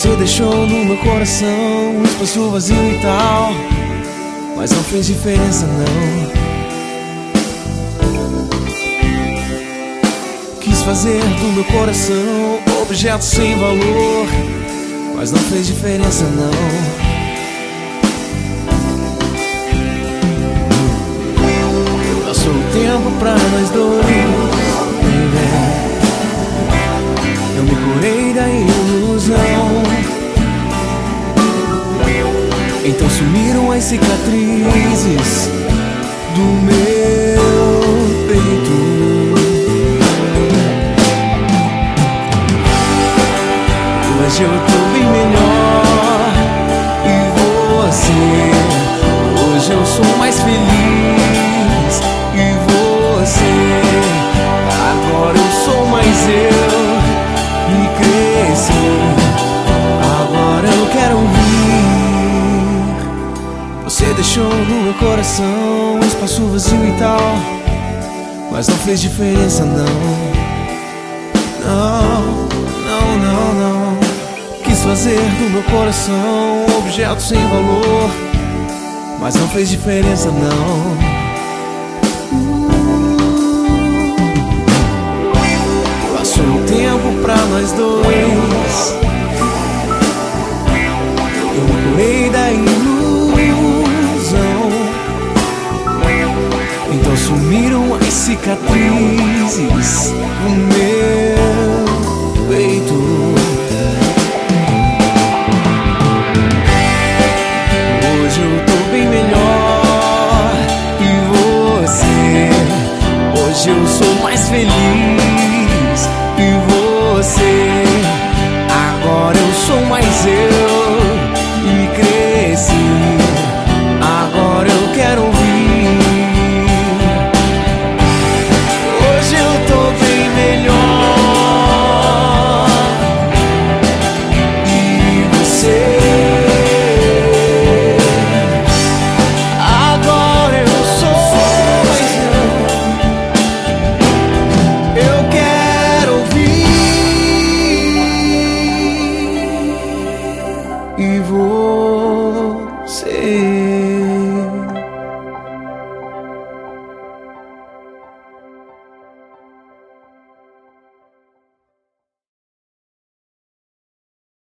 Você deixou no meu coração um espaço vazio e tal, mas não fez diferença não. Quis fazer do meu coração objeto sem valor, mas não fez diferença não. Passou o tempo pra nós dois, eu me curei da ilusão. Então sumiram as cicatrizes do meu peito. Hoje eu tô bem melhor e você, hoje eu sou mais feliz e você, agora eu sou mais eu e cresci, agora eu quero ouvir. Você deixou no meu coração um espaço vazio e tal, mas não fez diferença não. Não. Quis fazer do meu coração um objeto sem valor, mas não fez diferença não. Passou um tempo pra nós dois, eu me curei da ilusão. Então sumiram as cicatrizes